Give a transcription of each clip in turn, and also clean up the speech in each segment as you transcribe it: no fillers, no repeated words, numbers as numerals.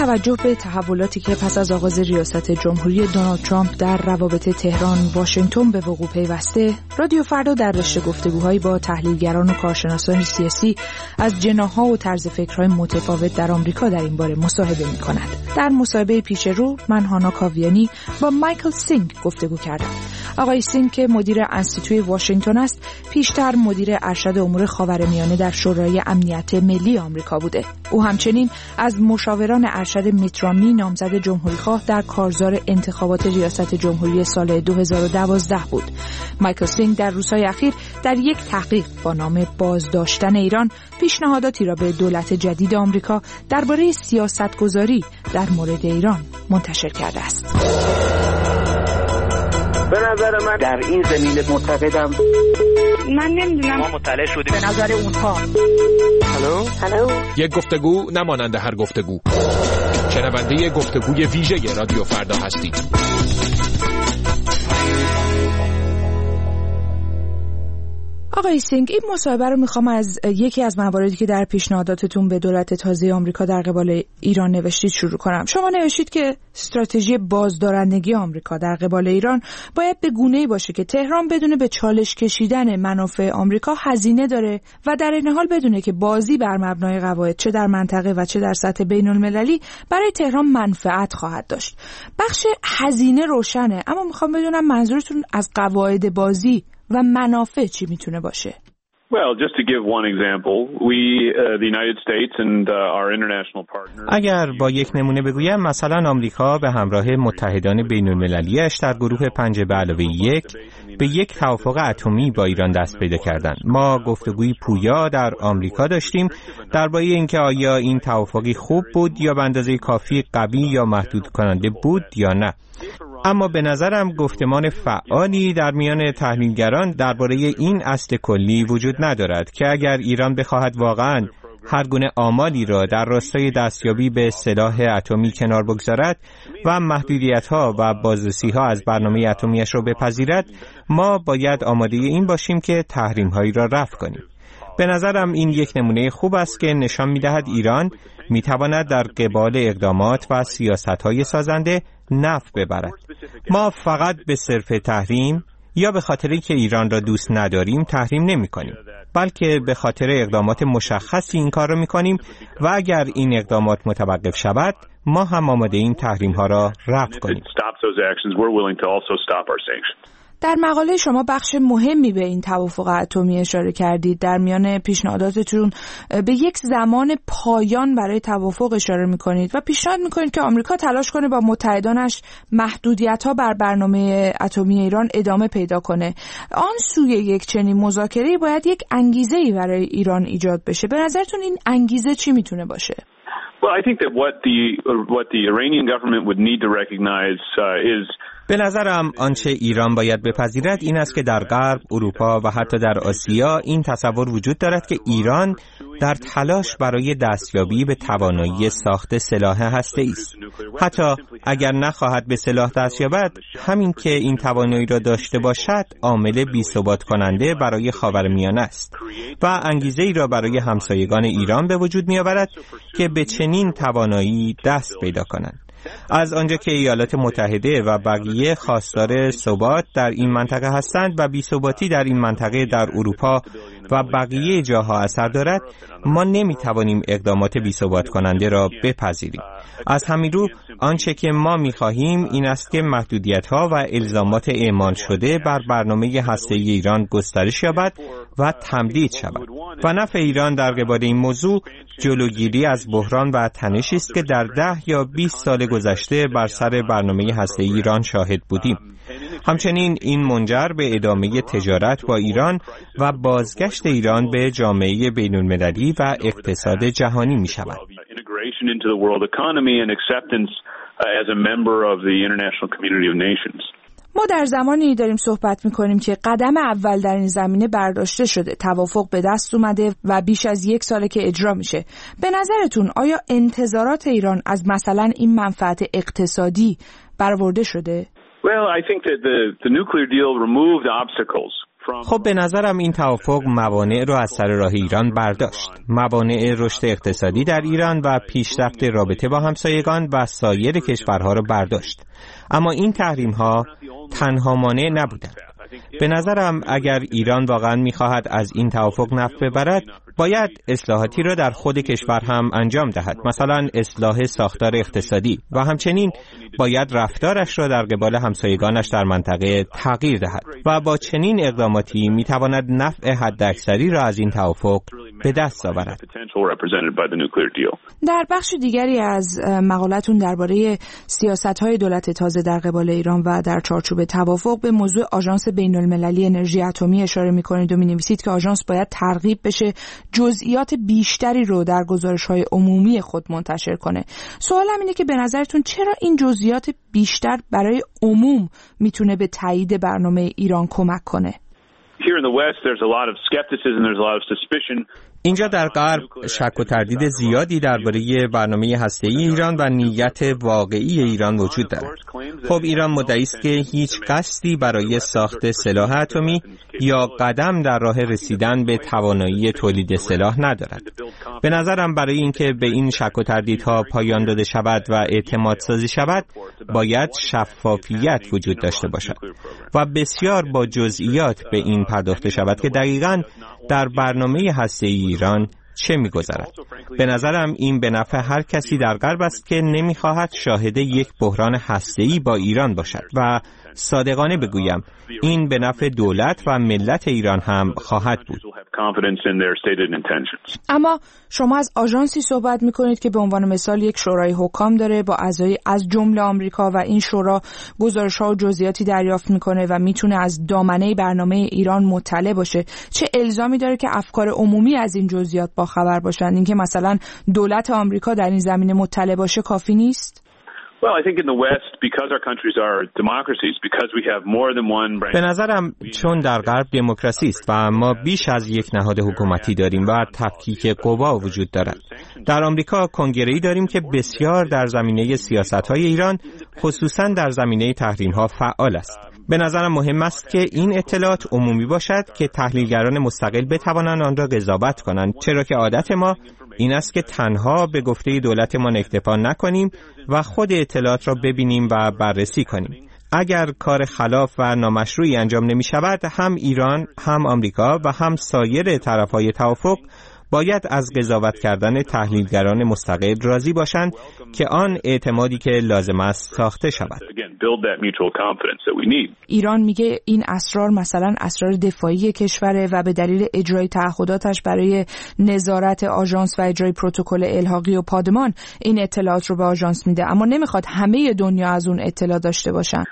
توجه به تحولاتی که پس از آغاز ریاست جمهوری دونالد ترامپ در روابط تهران واشنگتن به وقوع پیوسته، رادیو فردا در رشته گفتگوهایی با تحلیلگران و کارشناسان سیاسی از جناح‌ها و طرز فکرهای متفاوت در آمریکا در این باره مصاحبه می‌کند. در مصاحبه پیش رو من هانا کاویانی با مایکل سینگ گفتگو کردم. آقای سینگ که مدیر انستیتوی واشنگتن است، پیشتر مدیر ارشد امور خاورمیانه در شورای امنیت ملی آمریکا بوده. او همچنین از مشاوران ارشد میت رامنی نامزد جمهوریخواه در کارزار انتخابات ریاست جمهوری سال 2012 بود. مایکل سینگ در روزهای اخیر در یک تحقیق با نام بازداشتن ایران پیشنهاداتی را به دولت جدید آمریکا درباره سیاستگذاری در مورد ایران منتشر کرده است. به نظر من در این زمینه معتقدم، من نمیدونم، ما مطلع شدیم به نظر اونها. هلو یک گفتگو نمانند هر گفتگو. شنونده گفتگوی ویژه رادیو فردا هستید. آقای سینگ، این مصاحبه رو میخوام از یکی از مواردی که در پیشنهاداتتون به دولت تازه آمریکا در قبال ایران نوشتید شروع کنم. شما نوشتید که استراتژی بازدارندگی آمریکا در قبال ایران باید به گونه‌ای باشه که تهران بدونه به چالش کشیدن منافع آمریکا هزینه داره و در این حال بدونه که بازی بر مبنای قواعد چه در منطقه و چه در سطح بین‌المللی برای تهران منفعت خواهد داشت. بخش هزینه روشنه، اما میخوام بدونم منظورتون از قواعد بازی و منافع چی میتونه باشه؟ Well, just to give one example, the United States and our international partners. اگر با یک نمونه بگویم، مثلا آمریکا به همراه متحدان بین‌المللی‌اش در گروه 5+1 به یک توافق اتمی با ایران دست پیدا کردند. ما گفتگوی پویا در آمریکا داشتیم درباره اینکه آیا این توافقی خوب بود یا به اندازه کافی قوی یا محدود کننده بود یا نه. اما به نظرم گفتمان فعالی در میان تحلیلگران درباره این اصل کلی وجود ندارد که اگر ایران بخواهد واقعاً هر گونه آمالی را در راستای دستیابی به سلاح اتمی کنار بگذارد و محدودیت‌ها و بازرسی‌ها از برنامه اتمیش را بپذیرد، ما باید آماده این باشیم که تحریم‌هایی را رفع کنیم. به نظرم این یک نمونه خوب است که نشان می‌دهد ایران می‌تواند در قبال اقدامات و سیاست‌های سازنده نفع ببرد. ما فقط به صرف تحریم یا به خاطری که ایران را دوست نداریم تحریم نمی‌کنیم، بلکه به خاطر اقدامات مشخصی این کار را می‌کنیم و اگر این اقدامات متوقف شود، ما هم آماده این تحریم‌ها را رفع کنیم. در مقاله شما بخش مهمی به این توافق اتمی اشاره کردید. در میان پیشنهاداتتون به یک زمان پایان برای توافق اشاره می‌کنید و پیشنهاد می‌کنید که آمریکا تلاش کنه با متحدانش محدودیت‌ها بر برنامه اتمی ایران ادامه پیدا کنه. آن سوی یک چنین مذاکره‌ای باید یک انگیزه‌ای برای ایران ایجاد بشه. به نظرتون این انگیزه چی میتونه باشه؟ Well, I think that what the Iranian government would need to recognize is به نظرم آنچه ایران باید بپذیرد این است که در غرب، اروپا و حتی در آسیا این تصور وجود دارد که ایران در تلاش برای دستیابی به توانایی ساخت سلاح هسته‌ای است. حتی اگر نخواهد به سلاح دست یابد، همین که این توانایی را داشته باشد عامل بی‌ثبات کننده برای خاورمیانه است و انگیزه‌ای را برای همسایگان ایران به وجود می‌آورد که به چنین توانایی دست پیدا کنند. از آنجا که ایالات متحده و بقیه خواستار ثبات در این منطقه هستند و بی‌ثباتی در این منطقه در اروپا و بقیه جاها اثر دارد، ما نمی‌توانیم اقدامات بی‌ثبات کننده را بپذیریم. از همین رو آنچه که ما می‌خواهیم این است که محدودیت‌ها و الزامات اعمال شده بر برنامه هسته‌ای ایران گسترش یابد و تمدید شود و نفع ایران در قبال این موضوع جلوگیری از بحران و تنشی است که در 10 یا 20 سال گذشته بر سر برنامه هسته‌ای ایران شاهد بودیم. همچنین این منجر به ادامه تجارت با ایران و بازگشت ایران به جامعه بین‌المللی و اقتصاد جهانی می شود. ما در زمانی داریم صحبت می‌کنیم که قدم اول در این زمینه برداشته شده، توافق به دست اومده و بیش از 1 ساله که اجرا میشه. به نظرتون آیا انتظارات ایران از مثلا این منفعت اقتصادی برآورده شده؟ Well, I think that the nuclear deal removed obstacles خب به نظرم این توافق موانع رو از سر راه ایران برداشت. موانع رشد اقتصادی در ایران و پیشرفت رابطه با همسایگان و سایر کشورها رو برداشت. اما این تحریم‌ها تنها مانع نبودند. به نظرم اگر ایران واقعا می‌خواهد از این توافق نفع ببرد، باید اصلاحاتی را در خود کشور هم انجام دهد، مثلا اصلاح ساختار اقتصادی، و همچنین باید رفتارش را در قبال همسایگانش در منطقه تغییر دهد و با چنین اقداماتی می‌تواند نفع حداکثری را از این توافق به دست آورد. در بخش دیگری از مقالتون درباره سیاست‌های دولت تازه در قبال ایران و در چارچوب توافق به موضوع آژانس بین‌المللی انرژی اتمی اشاره می‌کنید و می‌نویسید که آژانس باید ترغیب بشه جزئیات بیشتری رو در گزارش‌های عمومی خود منتشر کنه. سوالم اینه که به نظرتون چرا این جزئیات بیشتر برای عموم میتونه به تایید برنامه ایران کمک کنه؟ اینجا در غرب شک و تردید زیادی درباره برنامه هسته‌ای ایران و نیت واقعی ایران وجود دارد. خب ایران مدعی است که هیچ قصدی برای ساخت سلاح اتمی یا قدم در راه رسیدن به توانایی تولید سلاح ندارد. به نظرم برای اینکه به این شک و تردیدها پایان داده شود و اعتماد سازی شود، باید شفافیت وجود داشته باشد و بسیار با جزئیات به این پرداخته شود که دقیقاً در برنامه هسته‌ای ایران چه می‌گذرد. به نظرم این به نفع هر کسی در غرب است که نمی‌خواهد شاهد یک بحران هسته‌ای با ایران باشد و صادقانه بگویم این به نفع دولت و ملت ایران هم خواهد بود. اما شما از آژانسی صحبت می‌کنید که به عنوان مثال یک شورای حکام داره با اعضای از جمله آمریکا و این شورا گزارش‌ها و جزئیاتی دریافت می‌کنه و می‌تونه از دامنه برنامه ایران مطلع باشه. چه الزامی داره که افکار عمومی از این جزئیات باخبر باشن؟ اینکه مثلا دولت آمریکا در این زمینه مطلع باشه کافی نیست؟ به نظرم چون در غرب دموکراسی است و ما بیش از یک نهاد حکومتی داریم و تفکیک قوا وجود دارد. در آمریکا کنگره‌ای داریم که بسیار در زمینه سیاست‌های ایران، خصوصاً در زمینه تحریم‌ها فعال است. به نظرم مهم است که این اطلاعات عمومی باشد که تحلیلگران مستقل بتوانند آن را قضاوت کنند، چرا که عادت ما این است که تنها به گفته دولتمان اکتفا نکنیم و خود اطلاعات را ببینیم و بررسی کنیم. اگر کار خلاف و نامشروعی انجام نمی شود، هم ایران، هم آمریکا و هم سایر طرفهای توافق باید از قضاوت کردن تحلیلگران مستقل راضی باشند که آن اعتمادی که لازم است ساخته شود. ایران میگه این اسرار مثلا اسرار دفاعی کشوره و به دلیل اجرای تعهداتش برای نظارت آژانس و اجرای پروتکل الحاقی و پادمان این اطلاعات رو به آژانس میده، اما نمیخواد همه دنیا از اون اطلاع داشته باشن.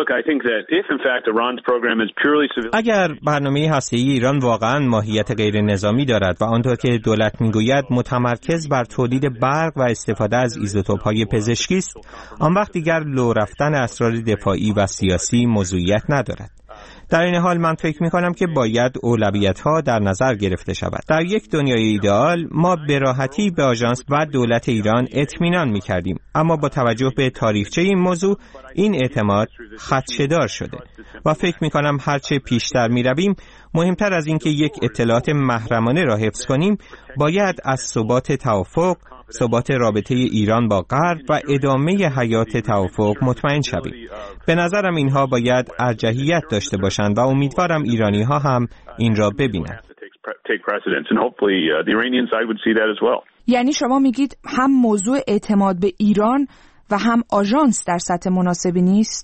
اگر برنامه هسته‌ای ایران واقعا ماهیت غیر نظامی دارد و آنطور که دولت میگوید متمرکز بر تولید برق و استفاده از ایزوتوپ‌های پزشکی است، آن وقت دیگر لو رفتن اسرار دفاعی و سیاسی موضوعیت ندارد. در این حال من فکر می‌کنم که باید اولویت‌ها در نظر گرفته شود. در یک دنیای ایدئال ما به راحتی به آژانس و دولت ایران اطمینان می‌کردیم، اما با توجه به تاریخچه این موضوع این اعتماد خدشه‌دار شده و فکر می‌کنم هرچه پیشتر می‌رویم مهمتر از اینکه یک اطلاعات محرمانه را حفظ کنیم، باید از ثبات توافق، ثبات رابطه ایران با غرب و ادامه حیات توافق مطمئن شویم. به نظرم اینها باید ارجحیت داشته باشند و امیدوارم ایرانی‌ها هم این را ببینند. یعنی شما میگید هم موضوع اعتماد به ایران و هم آژانس در سطح مناسبی نیست؟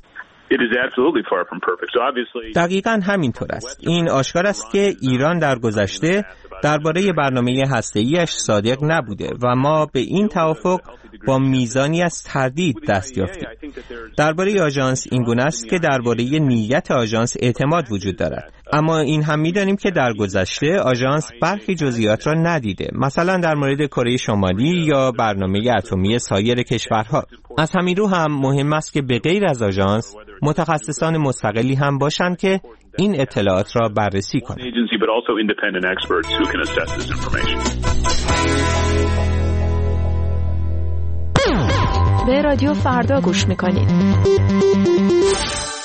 دقیقاً همینطور است. این آشکار است که ایران در گذشته درباره برنامه هسته‌ایش صادق نبوده و ما به این توافق با میزانی از تردید دست یافتیم. درباره آژانس این گونه است که درباره نیت آژانس اعتماد وجود دارد، اما این هم می‌دانیم که در گذشته آژانس برخی جزئیات را ندیده، مثلا در مورد کره شمالی یا برنامه اتمی سایر کشورها. از همین رو هم مهم است که به غیر از آژانس متخصصان مستقلی هم باشند که این اطلاعات را بررسی کنند. به رادیو فردا گوش میکنید.